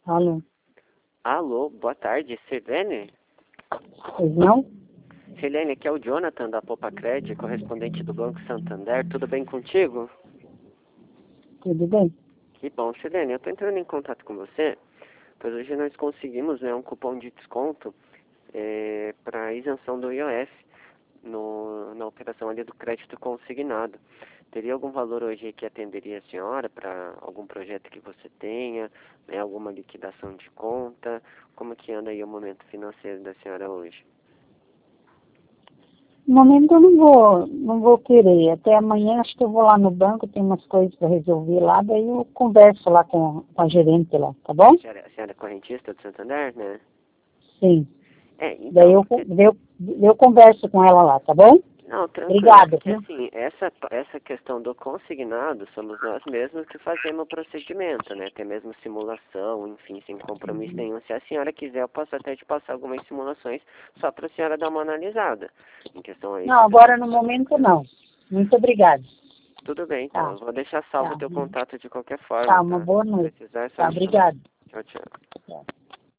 Alô? Alô, boa tarde, Sirlene? Pois não? Sirlene, aqui é o Jonathan da Popacred, correspondente do Banco Santander. Tudo bem contigo? Tudo bem? Que bom, Sirlene. Eu estou entrando em contato com você, pois hoje nós conseguimos um cupom de desconto para isenção do IOF na operação ali do crédito consignado. Teria algum valor hoje que atenderia a senhora para algum projeto que você tenha, né, alguma liquidação de conta? Como que anda aí o momento financeiro da senhora hoje? No momento eu não vou querer. Até amanhã acho que eu vou lá no banco, tem umas coisas para resolver lá, daí eu converso lá com a gerente lá, tá bom? A senhora é correntista do Santander, né? Sim. Então, Daí eu converso com ela lá, tá bom? não, tranquilo, Obrigada, porque viu? assim, essa questão do consignado somos nós mesmos que fazemos o procedimento, né? Até mesmo simulação, enfim, sem compromisso nenhum. Se a senhora quiser, eu posso até te passar algumas simulações só para a senhora dar uma analisada. Em questão aí. Não, agora no momento não. Muito obrigada. Tudo bem, então. Tá. Eu vou deixar salvo o Tá. teu contato de qualquer forma, Tá, uma tá? boa Se noite. precisar, é só Tá, me chamar. obrigada. Tchau, tchau. Tá.